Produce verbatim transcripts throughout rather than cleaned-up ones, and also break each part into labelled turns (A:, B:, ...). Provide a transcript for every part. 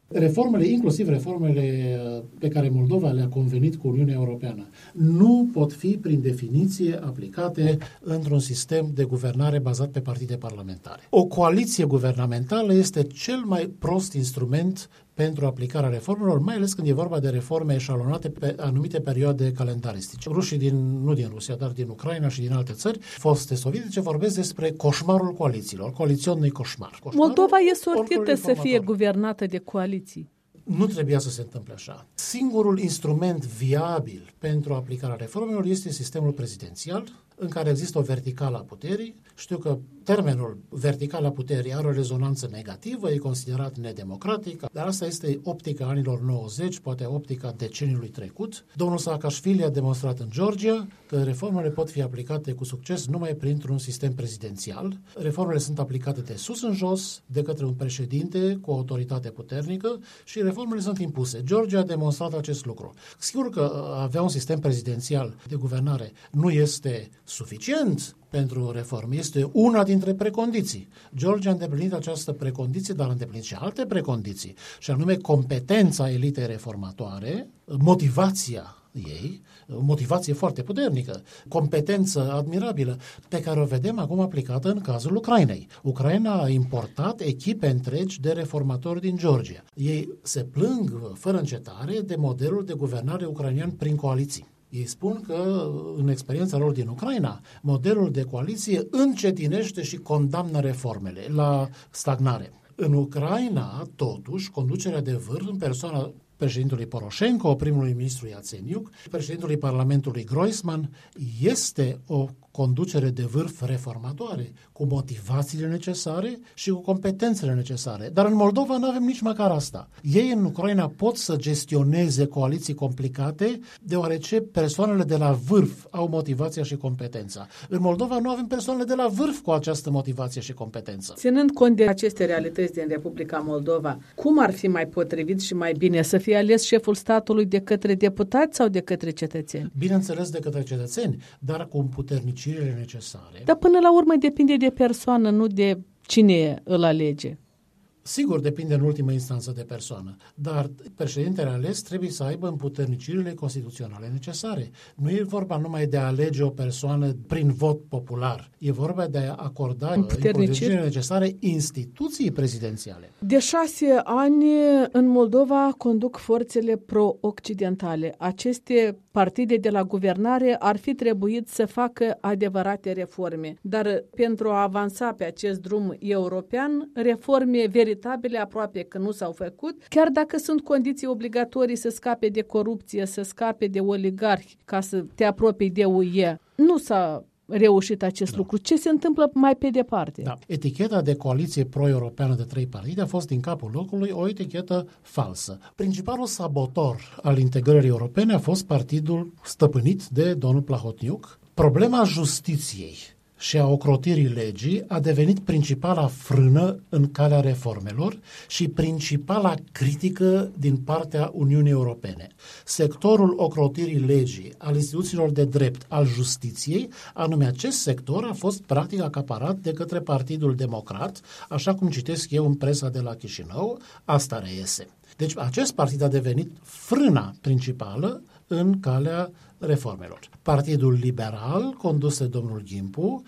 A: Reformele, inclusiv reformele pe care Moldova le-a convenit cu Uniunea Europeană, nu pot fi, prin definiție, aplicate într-un sistem de guvernare bazat pe partide parlamentare. O coaliție guvernamentală este cel mai prost instrument pentru aplicarea reformelor, mai ales când e vorba de reforme eșalonate pe anumite perioade calendaristice. Rușii, din, nu din Rusia, dar din Ucraina și din alte țări, foste sovietice, vorbesc despre coșmarul coalițiilor, coaliționului coșmar. Coșmarul,
B: Moldova e sortită să fie guvernată de coaliții.
A: Nu trebuia să se întâmple așa. Singurul instrument viabil pentru aplicarea reformelor este sistemul prezidențial, în care există o verticală a puterii. Știu că termenul verticală a puterii are o rezonanță negativă, e considerat nedemocratic, dar asta este optica anilor nouăzeci, poate optica deceniului trecut. Domnul Saakashvili a demonstrat în Georgia că reformele pot fi aplicate cu succes numai printr-un sistem prezidențial. Reformele sunt aplicate de sus în jos, de către un președinte cu o autoritate puternică și reformele sunt impuse. Georgia a demonstrat acest lucru. Sigur că avea un sistem prezidențial de guvernare nu este suficient pentru reforme. Este una dintre precondiții. Georgia a îndeplinit această precondiție, dar a îndeplinit și alte precondiții, și anume competența elitei reformatoare, motivația ei, o motivație foarte puternică, competență admirabilă, pe care o vedem acum aplicată în cazul Ucrainei. Ucraina a importat echipe întregi de reformatori din Georgia. Ei se plâng fără încetare de modelul de guvernare ucrainean prin coaliții. Ei spun că, în experiența lor din Ucraina, modelul de coaliție încetinește și condamnă reformele la stagnare. În Ucraina, totuși, conducerea de vârf în persoana președintelui Poroșenko, primului ministru Iațeniuc, președintelui Parlamentului Groisman, este o conducere de vârf reformatoare, cu motivațiile necesare și cu competențele necesare. Dar în Moldova nu avem nici măcar asta. Ei în Ucraina pot să gestioneze coaliții complicate, deoarece persoanele de la vârf au motivația și competența. În Moldova nu avem persoanele de la vârf cu această motivație și competență.
B: Ținând cont de aceste realități din Republica Moldova, cum ar fi mai potrivit și mai bine să fie ales șeful statului de către deputați sau de către cetățeni?
A: Bineînțeles de către cetățeni, dar cu puternici necesare.
B: Dar până la urmă depinde de persoană, nu de cine îl alege.
A: Sigur, depinde în ultimă instanță de persoană, dar președintele ales trebuie să aibă împuternicirile constituționale necesare. Nu e vorba numai de a alege o persoană prin vot popular, e vorba de a acorda împuternicirile necesare instituției prezidențiale.
B: De șase ani în Moldova conduc forțele pro-occidentale. Aceste partide de la guvernare ar fi trebuit să facă adevărate reforme, dar pentru a avansa pe acest drum european, reforme veritabile aproape că nu s-au făcut, chiar dacă sunt condiții obligatorii să scape de corupție, să scape de oligarhi ca să te apropii de U E. Nu s-a reușit acest da. lucru. Ce se întâmplă mai pe departe?
A: Da. Eticheta de coaliție pro-europeană de trei partide a fost din capul locului o etichetă falsă. Principalul sabotor al integrării europene a fost partidul stăpânit de domnul Plahotniuc. Problema justiției și a ocrotirii legii a devenit principala frână în calea reformelor și principala critică din partea Uniunii Europene. Sectorul ocrotirii legii, al instituțiilor de drept, al justiției, anume acest sector a fost practic acaparat de către Partidul Democrat, așa cum citesc eu în presa de la Chișinău, asta reiese. Deci acest partid a devenit frâna principală în calea reformelor. Partidul Liberal, condus de domnul Ghimpu,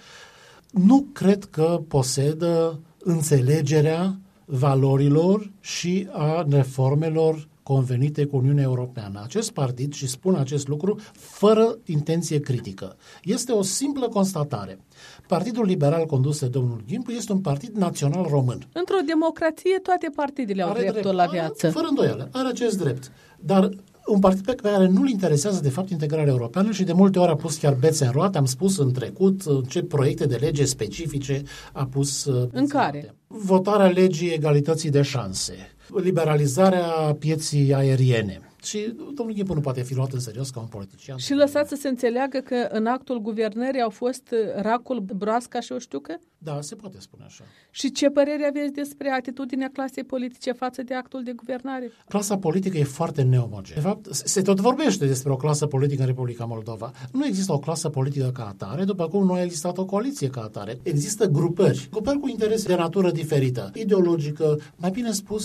A: nu cred că posedă înțelegerea valorilor și a reformelor convenite cu Uniunea Europeană. Acest partid, și spun acest lucru fără intenție critică, este o simplă constatare. Partidul Liberal condus de domnul Ghimpu este un partid național român.
B: Într-o democrație toate partidele au dreptul drept, la viață.
A: Are, fără îndoială, are acest drept. Dar un partid pe care nu-l interesează de fapt integrarea europeană și de multe ori a pus chiar bețe în roate, am spus în trecut ce proiecte de lege specifice a pus.
B: În care?
A: Votarea legii egalității de șanse, liberalizarea pieții aeriene. Și domnul Ghimpu nu poate fi luat în serios ca un politician.
B: Și lăsați să se înțeleagă că în actul guvernării au fost Racul, Broasca și Oștiucă?
A: Da, se poate spune așa.
B: Și ce părere aveți despre atitudinea clasei politice față de actul de guvernare?
A: Clasa politică e foarte neomogenă. De fapt, se tot vorbește despre o clasă politică în Republica Moldova. Nu există o clasă politică ca atare, după cum nu a existat o coaliție ca atare. Există grupări, grupări cu interese de natură diferită, ideologică, mai bine spus,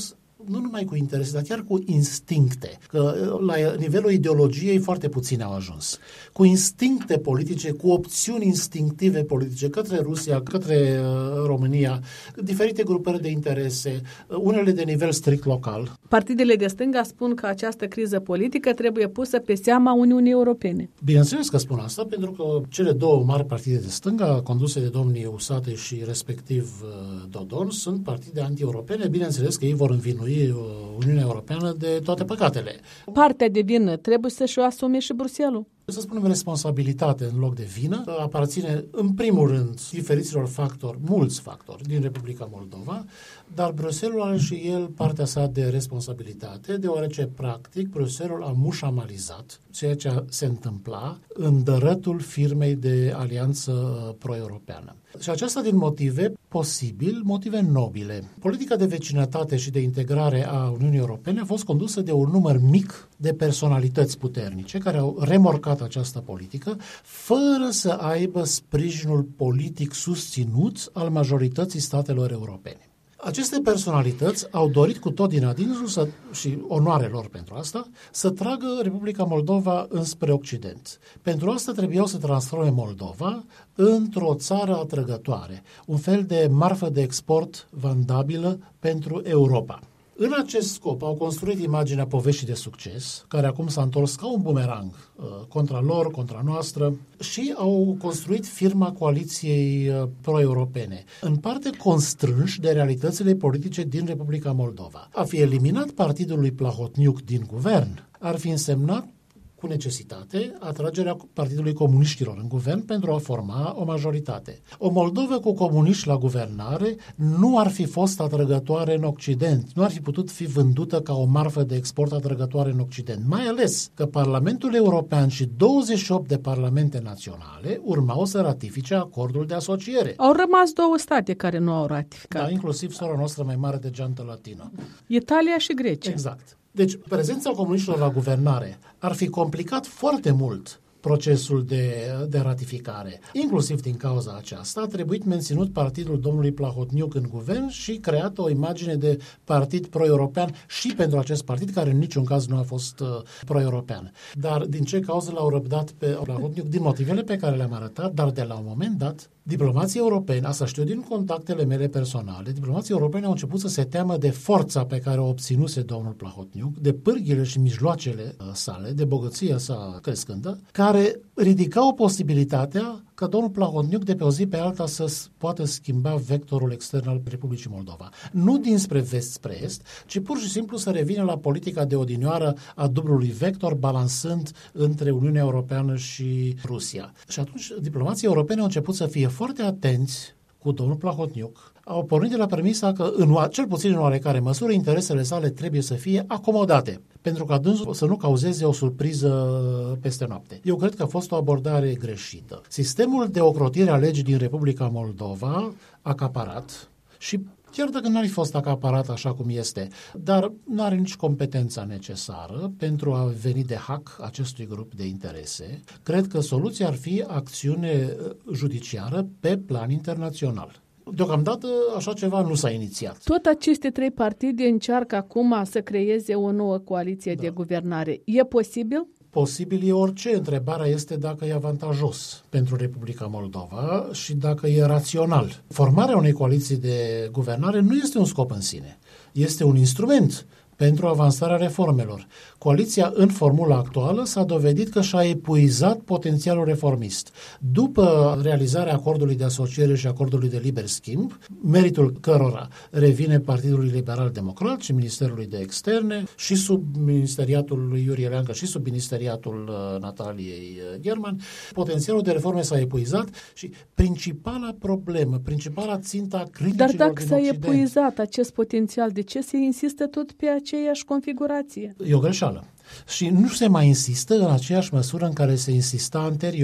A: nu numai cu interese, dar chiar cu instincte. Că la nivelul ideologiei foarte puține au ajuns. Cu instincte politice, cu opțiuni instinctive politice către Rusia, către România, diferite grupări de interese, unele de nivel strict local.
B: Partidele de stânga spun că această criză politică trebuie pusă pe seama Uniunii Europene.
A: Bineînțeles că spun asta, pentru că cele două mari partide de stânga, conduse de domnii Usate și respectiv Dodon, sunt partide anti-europene. Bineînțeles că ei vor învinui Uniunea Europeană de toate păcatele.
B: Partea de vină trebuie să-și o asume și Bruxelles.
A: Să spunem responsabilitate în loc de vină, aparține în primul rând diferiților factori, mulți factori din Republica Moldova, dar Bruxelles are și el partea sa de responsabilitate, deoarece practic Bruxelles a mușamalizat ceea ce se întâmpla în dărătul firmei de alianță pro-europeană. Și aceasta din motive posibil, motive nobile. Politica de vecinătate și de integrare a Uniunii Europene a fost condusă de un număr mic de personalități puternice care au remorcat această politică fără să aibă sprijinul politic susținut al majorității statelor europene. Aceste personalități au dorit cu tot din adinsul să, și onoare lor pentru asta, să tragă Republica Moldova înspre Occident. Pentru asta trebuiau să transforme Moldova într-o țară atrăgătoare, un fel de marfă de export vandabilă pentru Europa. În acest scop au construit imaginea poveștii de succes, care acum s-a întors ca un bumerang uh, contra lor, contra noastră, și au construit firma coaliției uh, pro-europene, în parte constrânși de realitățile politice din Republica Moldova. A fi eliminat partidul lui Plahotniuc din guvern ar fi însemnat cu necesitate atragerea Partidului Comuniștilor în guvern pentru a forma o majoritate. O Moldovă cu comuniști la guvernare nu ar fi fost atrăgătoare în Occident, nu ar fi putut fi vândută ca o marfă de export atrăgătoare în Occident, mai ales că Parlamentul European și douăzeci și opt de parlamente naționale urmau să ratifice acordul de asociere.
B: Au rămas două state care nu au ratificat.
A: Da, inclusiv sora noastră mai mare de geantă latină.
B: Italia și Grecia.
A: Exact. Deci, prezența comuniștilor la guvernare ar fi complicat foarte mult procesul de, de ratificare. Inclusiv din cauza aceasta a trebuit menținut partidul domnului Plahotniuc în guvern și creată o imagine de partid pro-european și pentru acest partid, care în niciun caz nu a fost uh, pro-european. Dar din ce cauză l-au răbdat pe Plahotniuc? Din motivele pe care le-am arătat, dar de la un moment dat, diplomații europeni, asta știu din contactele mele personale, diplomații europeni au început să se teamă de forța pe care o obținuse domnul Plahotniuc, de pârghile și mijloacele uh, sale, de bogăția sa crescândă, care ridicau posibilitatea ca domnul Plahotniuc de pe o zi pe alta să poată schimba vectorul extern al Republicii Moldova. Nu dinspre vest spre est, ci pur și simplu să revină la politica de odinioară a dublului vector, balansând între Uniunea Europeană și Rusia. Și atunci diplomații europeni au început să fie foarte atenți cu domnul Plahotniuc. Au pornit de la premisa că, în, cel puțin în oarecare măsură, interesele sale trebuie să fie acomodate, pentru ca dânsul să nu cauzeze o surpriză peste noapte. Eu cred că a fost o abordare greșită. Sistemul de ocrotire a legii din Republica Moldova a acaparat și chiar dacă n-ar fi fost acaparat așa cum este, dar nu are nici competența necesară pentru a veni de hack acestui grup de interese, cred că soluția ar fi acțiune judiciară pe plan internațional. Deocamdată așa ceva nu s-a inițiat.
B: Tot aceste trei partide încearcă acum să creeze o nouă coaliție da. de guvernare. E posibil?
A: Posibil e orice. Întrebarea este dacă e avantajos pentru Republica Moldova și dacă e rațional. Formarea unei coaliții de guvernare nu este un scop în sine. Este un instrument pentru avansarea reformelor. Coaliția în formula actuală s-a dovedit că și-a epuizat potențialul reformist. După realizarea acordului de asociere și acordului de liber schimb, meritul cărora revine Partidului Liberal Democrat și Ministerului de Externe și sub ministeriatul lui Iurie Leancă și sub ministeriatul Nataliei German, potențialul de reforme s-a epuizat și principala problemă, principala ținta criticilor din Occident...
B: Dar dacă s-a epuizat acest potențial, de ce se insistă tot pe aceeași configurație?
A: E o greșeală. Și nu se mai insistă în aceeași măsură în care se insista anterior.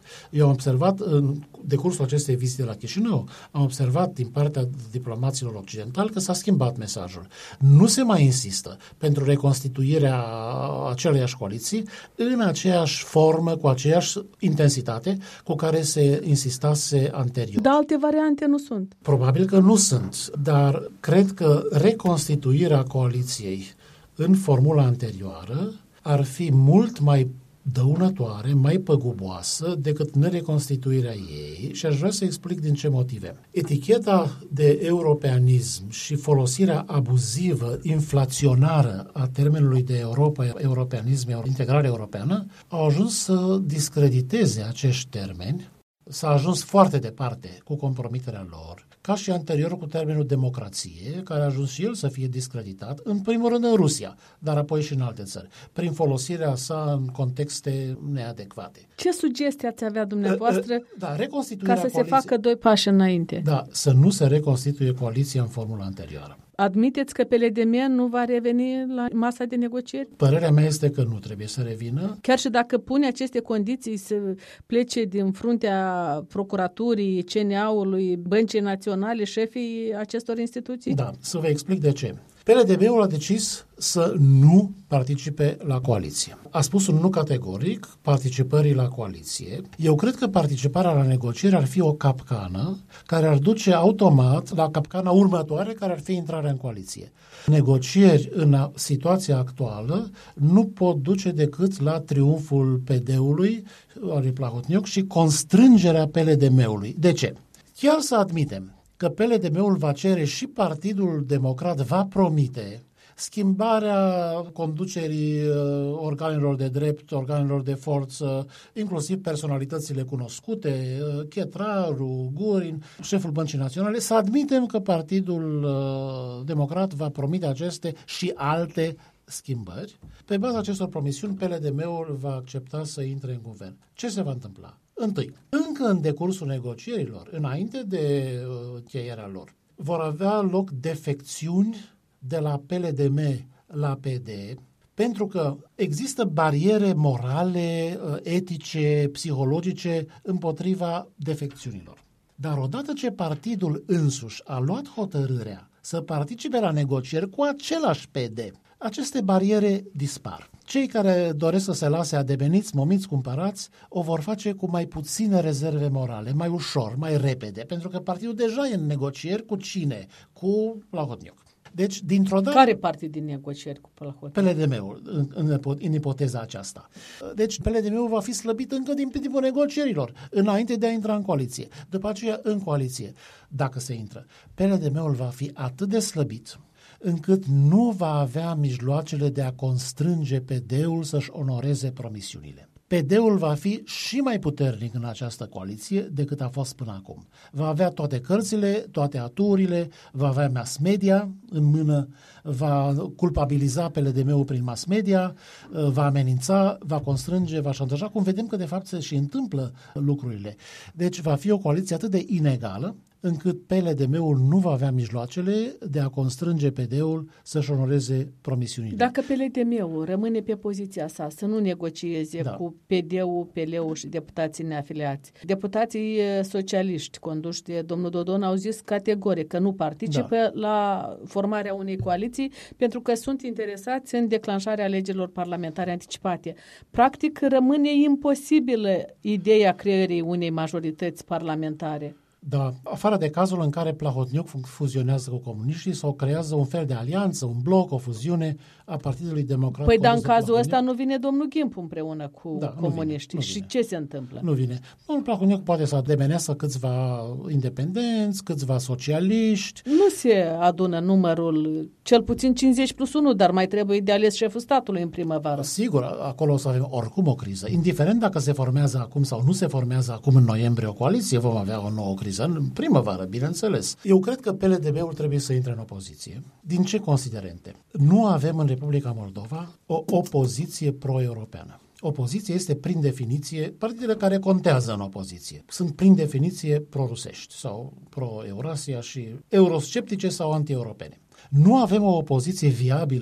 A: Eu am observat în decursul acestei vizite la Chișinău, am observat din partea diplomaților occidentali că s-a schimbat mesajul. Nu se mai insistă pentru reconstituirea aceleiași coaliții în aceeași formă, cu aceeași intensitate cu care se insistase anterior.
B: Dar alte variante nu sunt.
A: Probabil că nu sunt, dar cred că reconstituirea coaliției în formula anterioară ar fi mult mai dăunătoare, mai păguboasă decât nereconstituirea ei și aș vrea să explic din ce motive. Eticheta de europeanism și folosirea abuzivă, inflaționară a termenului de Europa, europeanism, integrare europeană, au ajuns să discrediteze acești termeni. S-a ajuns foarte departe cu compromiterea lor, ca și anterior cu termenul democrație, care a ajuns și el să fie discreditat, în primul rând în Rusia, dar apoi și în alte țări, prin folosirea sa în contexte neadecvate.
B: Ce sugestii ați avea dumneavoastră
A: da, reconstituirea
B: ca să
A: coaliție...
B: se facă doi pași înainte?
A: Da, să nu se reconstituie coaliția în formula anterioară.
B: Admiteți că P L D M nu va reveni la masa de negocieri?
A: Părerea mea este că nu trebuie să revină.
B: Chiar și dacă pune aceste condiții să plece din fruntea procuraturii, C N A-ului, Băncii Naționale, șefii acestor instituții?
A: Da, să vă explic de ce. P L D M-ul a decis să nu participe la coaliție. A spus un nu categoric participării la coaliție. Eu cred că participarea la negocieri ar fi o capcană care ar duce automat la capcana următoare, care ar fi intrarea în coaliție. Negocieri în situația actuală nu pot duce decât la triumful P D-ului, al lui Plahotniuc, și constrângerea P L D M-ului. De ce? Chiar să admitem că P L D M-ul va cere și Partidul Democrat va promite schimbarea conducerii uh, organelor de drept, organelor de forță, inclusiv personalitățile cunoscute, uh, Chetraru, Gurin, șeful Băncii Naționale, să admitem că Partidul uh, Democrat va promite aceste și alte schimbări. Pe baza acestor promisiuni, P L D M-ul va accepta să intre în guvern. Ce se va întâmpla? Întâi, încă în decursul negocierilor, înainte de uh, încheierea lor, vor avea loc defecțiuni de la P L D M la P D, pentru că există bariere morale, uh, etice, psihologice împotriva defecțiunilor. Dar odată ce partidul însuși a luat hotărârea să participe la negocieri cu același P D, aceste bariere dispar. Cei care doresc să se lase ademeniți, momiți, cumpărați, o vor face cu mai puține rezerve morale, mai ușor, mai repede, pentru că partidul deja e în negocieri cu cine? Cu Plahotniuc. Deci, dintr-o dată...
B: Care partid din negocieri cu Plahotniuc?
A: P L D M-ul, în, în, în ipoteza aceasta. Deci, P L D M-ul va fi slăbit încă din timpul negocierilor, înainte de a intra în coaliție. După aceea, în coaliție, dacă se intră. P L D M-ul va fi atât de slăbit încât nu va avea mijloacele de a constrânge P D-ul să-și onoreze promisiunile. P D-ul va fi și mai puternic în această coaliție decât a fost până acum. Va avea toate cărțile, toate aturile, va avea mass media în mână, va culpabiliza P L D M-ul prin mass media, va amenința, va constrânge, va șantaja, cum vedem că de fapt se și întâmplă lucrurile. Deci va fi o coaliție atât de inegală încât P L D M-ul nu va avea mijloacele de a constrânge P D-ul să-și onoreze promisiunile.
B: Dacă P L D M-ul rămâne pe poziția sa, să nu negocieze da. cu P D-ul, P L-ul și deputații neafiliați, deputații socialiști conduși de domnul Dodon au zis categoric că nu participă da. la formarea unei coaliții pentru că sunt interesați în declanșarea alegerilor parlamentare anticipate. Practic rămâne imposibilă ideea creării unei majorități parlamentare.
A: Da, afară de cazul în care Plahotniuc fuzionează cu comuniștii sau creează un fel de alianță, un bloc, o fuziune a Partidului Democrat.
B: Păi, dar în cazul ăsta nu vine domnul Ghimpu împreună cu
A: da,
B: comuniștii.
A: Nu vine, nu
B: și
A: vine.
B: ce se întâmplă?
A: Nu vine. Domnul Plahotniuc poate să ademenească câțiva independenți, câțiva socialiști.
B: Nu se adună numărul, cel puțin cincizeci plus unu, dar mai trebuie de ales șeful statului în primăvară.
A: Sigur, acolo o să avem oricum o criză. Indiferent dacă se formează acum sau nu se formează acum în noiembrie o coaliție, vom avea o nouă criză în primăvară, bineînțeles. Eu cred că P L D M-ul trebuie să intre în opoziție. Din ce considerente? Nu avem în Republica Moldova o opoziție pro-europeană. Opoziția este, prin definiție, partidele care contează în opoziție. Sunt, prin definiție, pro-rusești sau pro-Eurasia și eurosceptice sau anti-europene. Nu avem o opoziție viabilă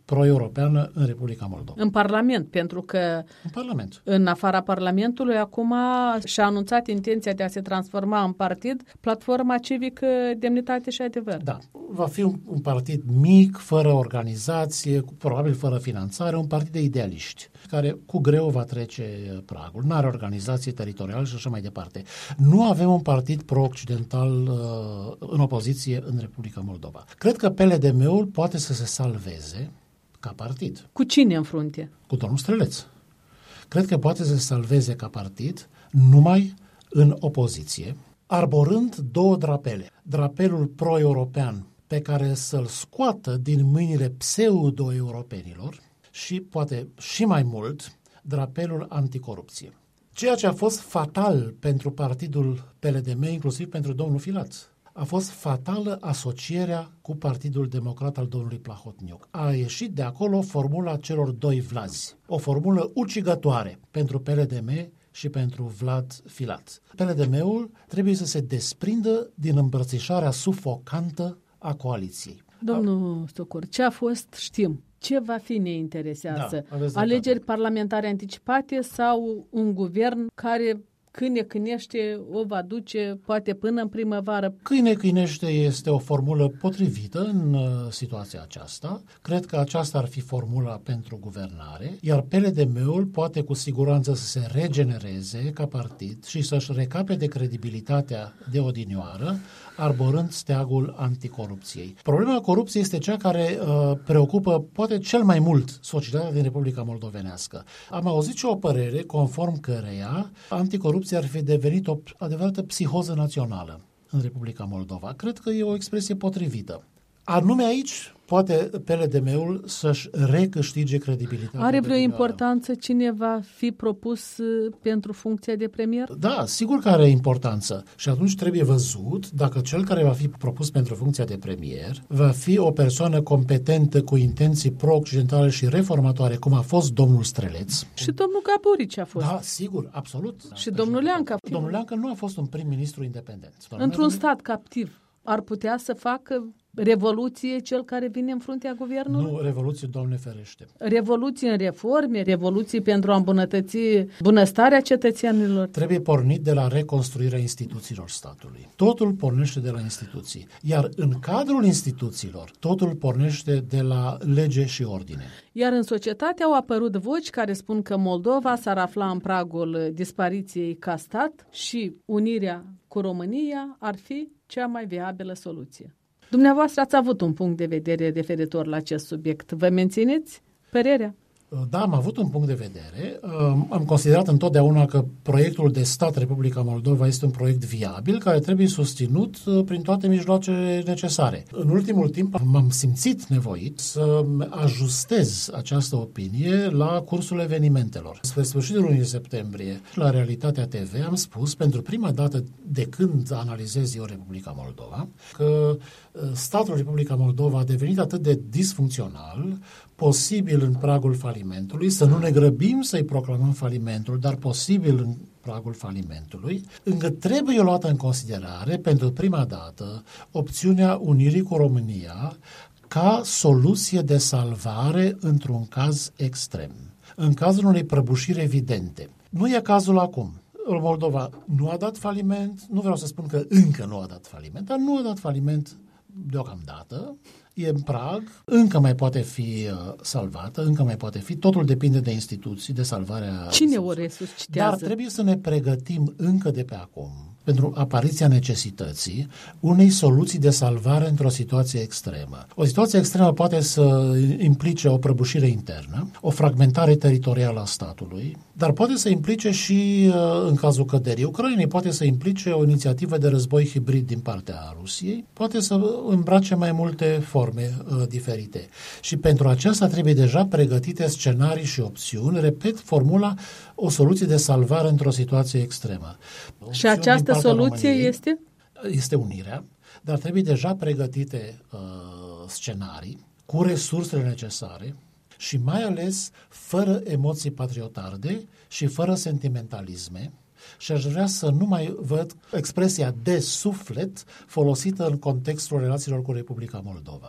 A: pro-europeană în Republica Moldova.
B: În Parlament, pentru că
A: în, Parlament.
B: în afara Parlamentului acum și-a anunțat intenția de a se transforma în partid Platforma Civică Demnitate și Adevăr.
A: Da, va fi un, un partid mic, fără organizație, probabil fără finanțare, un partid de idealiști, care cu greu va trece pragul. Nu are organizație teritorială și așa mai departe. Nu avem un partid pro-occidental uh, în opoziție în Republica Moldova. Cred că P L D M-ul poate să se salveze ca partid.
B: Cu cine în frunte?
A: Cu domnul Streleț. Cred că poate să se salveze ca partid numai în opoziție, arborând două drapele. Drapelul pro-european pe care să-l scoată din mâinile pseudo-europenilor și, poate și mai mult, drapelul anticorupție. Ceea ce a fost fatal pentru partidul P L D M, inclusiv pentru domnul Filat, a fost fatală asocierea cu Partidul Democrat al domnului Plahotniuc. A ieșit de acolo formula celor doi Vlazi, o formulă ucigătoare pentru P L D M și pentru Vlad Filat. P L D M-ul trebuie să se desprindă din îmbrățișarea sufocantă a coaliției.
B: Domnul Stocur, ce a fost, știm. Ce va fi ne interesează?
A: Da,
B: alegeri parlamentare anticipate sau un guvern care câine cânește o va duce poate până în primăvară?
A: Câine cânește este o formulă potrivită în uh, situația aceasta. Cred că aceasta ar fi formula pentru guvernare, iar P L D M-ul poate cu siguranță să se regenereze ca partid și să-și recapete credibilitatea de odinioară, arborând steagul anticorupției. Problema corupției este cea care uh, preocupă poate cel mai mult societatea din Republica Moldovenească. Am auzit și o părere conform căreia anticorupția ar fi devenit o adevărată psihoză națională în Republica Moldova. Cred că e o expresie potrivită. Anume aici poate P L D M-ul să-și recâștige credibilitatea.
B: Are vreo importanță cine va fi propus pentru funcția de premier?
A: Da, sigur că are importanță. Și atunci trebuie văzut dacă cel care va fi propus pentru funcția de premier va fi o persoană competentă cu intenții pro-occidentale și reformatoare, cum a fost domnul Streleț.
B: Și domnul Gaburici a fost.
A: Da, sigur, absolut.
B: Și domnul Leancă.
A: Domnul Leancă nu a fost un prim-ministru independent.
B: Într-un stat captiv ar putea să facă revoluție cel care vine în fruntea guvernului?
A: Nu, revoluție, Doamne ferește.
B: Revoluție în reforme, revoluție pentru a îmbunătăți bunăstarea cetățenilor?
A: Trebuie pornit de la reconstruirea instituțiilor statului. Totul pornește de la instituții. Iar în cadrul instituțiilor, totul pornește de la lege și ordine.
B: Iar în societate au apărut voci care spun că Moldova s-ar afla în pragul dispariției ca stat și unirea cu România ar fi cea mai viabilă soluție. Dumneavoastră ați avut un punct de vedere referitor la acest subiect. Vă mențineți părerea?
A: Da, am avut un punct de vedere. Am considerat întotdeauna că proiectul de stat Republica Moldova este un proiect viabil care trebuie susținut prin toate mijloacele necesare. În ultimul timp m-am simțit nevoit să ajustez această opinie la cursul evenimentelor. Spre sfârșitul lunii septembrie, la Realitatea T V, am spus pentru prima dată de când analizez eu Republica Moldova că statul Republica Moldova a devenit atât de disfuncțional, posibil în pragul falimentului, să nu ne grăbim să-i proclamăm falimentul, dar posibil în pragul falimentului, încât trebuie luată în considerare pentru prima dată opțiunea unirii cu România ca soluție de salvare într-un caz extrem, în cazul unei prăbușiri evidente. Nu e cazul acum. Moldova nu a dat faliment, nu vreau să spun că încă nu a dat faliment, dar nu a dat faliment deocamdată, e în prag, încă mai poate fi uh, salvată, încă mai poate fi, totul depinde de instituții, de salvarea...
B: Cine o resuscitează?
A: Dar trebuie să ne pregătim încă de pe acum pentru apariția necesității unei soluții de salvare într-o situație extremă. O situație extremă poate să implice o prăbușire internă, o fragmentare teritorială a statului, dar poate să implice și, în cazul căderii Ucrainei, poate să implice o inițiativă de război hibrid din partea Rusiei, poate să îmbrace mai multe forme uh, diferite. Și pentru aceasta trebuie deja pregătite scenarii și opțiuni, repet, formula o soluție de salvare într-o situație extremă.
B: Și această soluție României este?
A: Este unirea, dar trebuie deja pregătite uh, scenarii cu resursele necesare și mai ales fără emoții patriotarde și fără sentimentalisme. Și aș vrea să nu mai văd expresia de suflet folosită în contextul relațiilor cu Republica Moldova.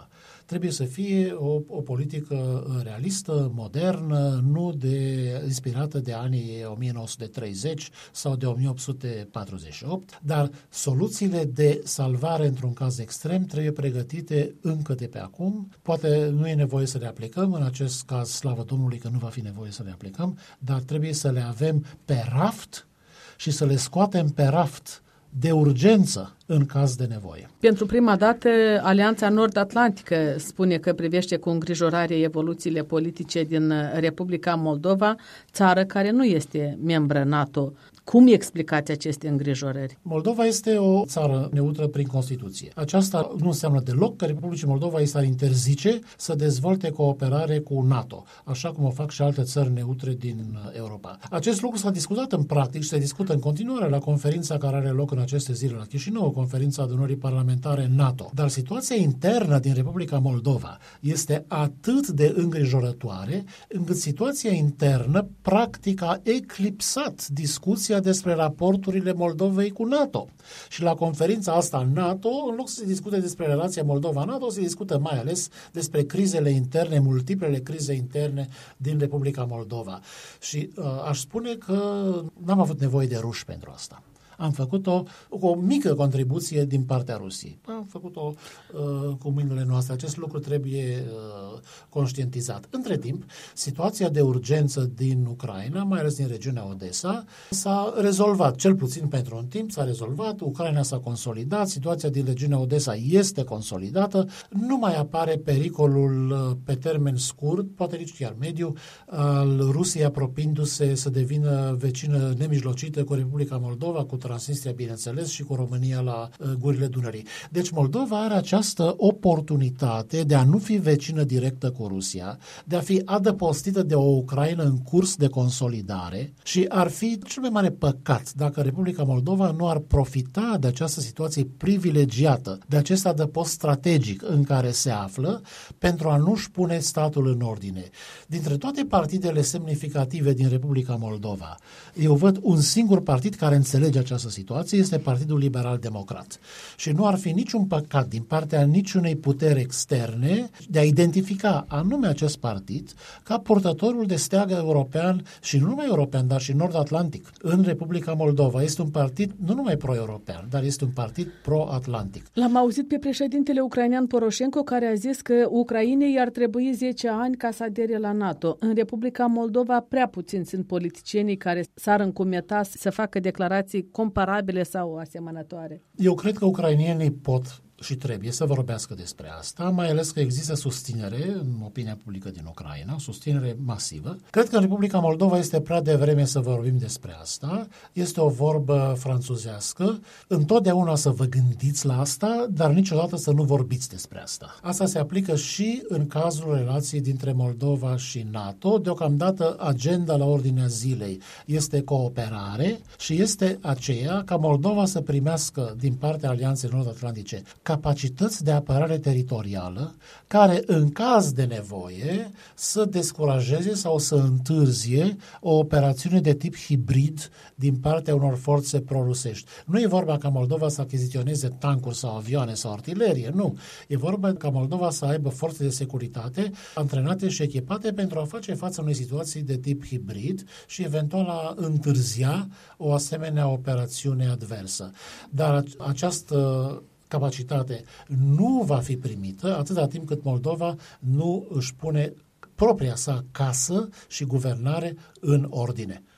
A: trebuie să fie o, o politică realistă, modernă, nu de, inspirată de anii o mie nouă sute treizeci sau de o mie opt sute patruzeci și opt, dar soluțiile de salvare într-un caz extrem trebuie pregătite încă de pe acum. Poate nu e nevoie să le aplicăm, în acest caz, slavă Domnului că nu va fi nevoie să le aplicăm, dar trebuie să le avem pe raft și să le scoatem pe raft de urgență în caz de nevoie.
B: Pentru prima dată, Alianța Nord-Atlantică spune că privește cu îngrijorare evoluțiile politice din Republica Moldova, țară care nu este membră NATO. Cum explicați aceste îngrijorări?
A: Moldova este o țară neutră prin Constituție. Aceasta nu înseamnă deloc că Republicii Moldova îi s-ar interzice să dezvolte cooperare cu NATO, așa cum o fac și alte țări neutre din Europa. Acest lucru s-a discutat în practic și se discută în continuare la conferința care are loc în aceste zile la Chișinău, conferința adunării parlamentare NATO. Dar situația internă din Republica Moldova este atât de îngrijorătoare, încât situația internă practic a eclipsat discuția despre raporturile Moldovei cu NATO. Și la conferința asta NATO, în loc să se discute despre relația Moldova-NATO, se discută mai ales despre crizele interne, multiplele crize interne din Republica Moldova. Și uh, aș spune că n-am avut nevoie de ruși pentru asta. Am făcut-o cu o mică contribuție din partea Rusiei. Am făcut-o uh, cu mâinile noastre. Acest lucru trebuie uh, conștientizat. Între timp, situația de urgență din Ucraina, mai ales din regiunea Odessa, s-a rezolvat, cel puțin pentru un timp s-a rezolvat, Ucraina s-a consolidat, situația din regiunea Odessa este consolidată, nu mai apare pericolul uh, pe termen scurt, poate nici chiar mediu, al Rusiei apropiindu-se să devină vecină nemijlocită cu Republica Moldova, cu Transnistria, bineînțeles, și cu România la uh, gurile Dunării. Deci Moldova are această oportunitate de a nu fi vecină directă cu Rusia, de a fi adăpostită de o Ucraina în curs de consolidare și ar fi cel mai mare păcat dacă Republica Moldova nu ar profita de această situație privilegiată, de acest adăpost strategic în care se află, pentru a nu-și pune statul în ordine. Dintre toate partidele semnificative din Republica Moldova, eu văd un singur partid care înțelege această situație, este Partidul Liberal Democrat. Și nu ar fi niciun păcat din partea niciunei puteri externe de a identifica anume acest partid ca purtătorul de steag european și nu numai european, dar și nord-atlantic. În Republica Moldova este un partid nu numai pro-european, dar este un partid pro-atlantic.
B: L-am auzit pe președintele ucrainean Poroșenko care a zis că Ucrainei ar trebui zece ani ca să adere la NATO. În Republica Moldova prea puțini sunt politicienii care s-ar încumeta să facă declarații comparabile sau asemănătoare.
A: Eu cred că ucrainienii pot și trebuie să vorbească despre asta, mai ales că există susținere în opinia publică din Ucraina, susținere masivă. Cred că în Republica Moldova este prea devreme să vorbim despre asta. Este o vorbă franțuzească. Întotdeauna să vă gândiți la asta, dar niciodată să nu vorbiți despre asta. Asta se aplică și în cazul relației dintre Moldova și NATO. Deocamdată agenda la ordinea zilei este cooperare și este aceea ca Moldova să primească din partea Alianței Nord-Atlantice capacități de apărare teritorială care, în caz de nevoie, să descurajeze sau să întârzie o operațiune de tip hibrid din partea unor forțe prorusești. Nu e vorba ca Moldova să achiziționeze tancuri sau avioane sau artilerie, nu. E vorba ca Moldova să aibă forțe de securitate antrenate și echipate pentru a face față unei situații de tip hibrid și eventual a întârzia o asemenea operațiune adversă. Dar această capacitate nu va fi primită atâta timp cât Moldova nu își pune propria sa casă și guvernare în ordine.